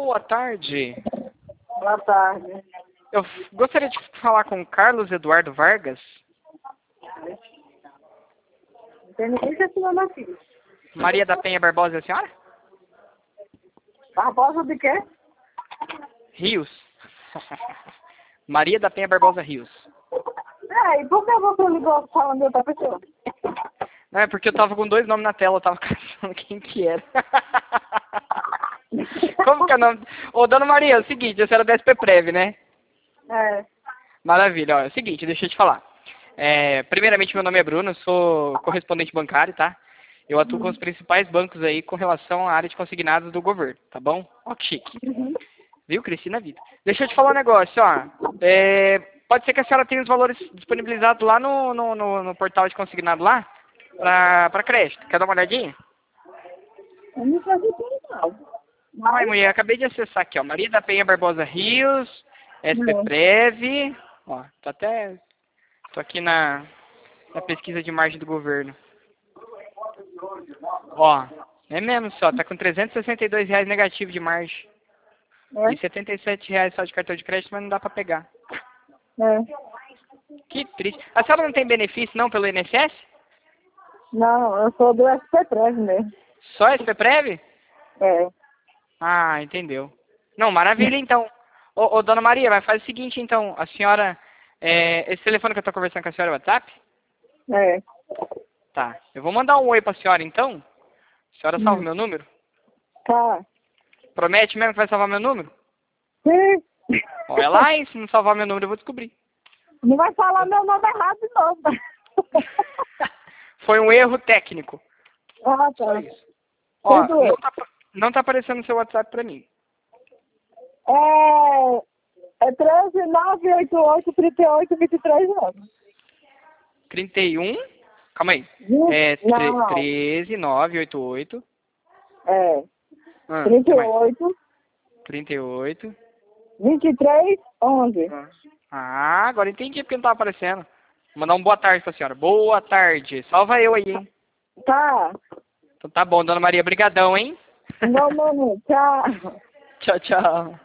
boa tarde. Boa tarde. Eu gostaria de falar com o Carlos Eduardo Vargas. Não tem ninguém que assinando aqui. Maria da Penha Barbosa é a senhora? Barbosa de quê? Rios. Maria da Penha Barbosa Rios. E por que você ligou falando de outra pessoa? Não, é porque eu tava com dois nomes na tela, eu tava caçando quem que era. Como que é o nome? Ô, dona Maria, é o seguinte, a senhora é da SP Prev, né? É. Maravilha, ó, é o seguinte, deixa eu te falar. Primeiramente, meu nome é Bruno, eu sou correspondente bancário, tá? Eu atuo com os principais bancos aí com relação à área de consignados do governo, tá bom? Ó, que chique. Viu? Cresci na vida. Deixa eu te falar um negócio, ó. Pode ser que a senhora tenha os valores disponibilizados lá no portal de consignado lá, pra crédito. Quer dar uma olhadinha? Eu não sei se não. Ai, mulher, acabei de acessar aqui, ó. Maria da Penha Barbosa Rios, SP Prev. Ó, tô aqui na pesquisa de margem do governo. Ó, é mesmo só, tá com R$ 362 negativo de margem. E R$ 77 só de cartão de crédito, mas não dá pra pegar. Que triste. A senhora não tem benefício não pelo INSS? Não, eu sou do SP3 mesmo. Só SP Prev? É. Ah, entendeu. Não, maravilha então. Ô, dona Maria, mas faz o seguinte então, a senhora, esse telefone que eu tô conversando com a senhora é WhatsApp? É. Tá, eu vou mandar um oi pra senhora então. A senhora salva meu número? Tá. Promete mesmo que vai salvar meu número? Sim. Olha lá, hein, se não salvar meu número eu vou descobrir. Não vai falar meu nome errado de novo. Foi um erro técnico. Ah, Só tá. isso. Ó, Tudo não tá aparecendo no seu WhatsApp pra mim. É 13 988 38 23 anos. 31. Calma aí. Não. 13 988. É. Que mais? 38 38. 23 11. Ah, agora entendi porque não tava aparecendo. Vou mandar um boa tarde pra senhora. Boa tarde. Salva eu aí, hein? Tá. Então tá bom, dona Maria. Brigadão, hein? Não, tchau. Tchau, tchau.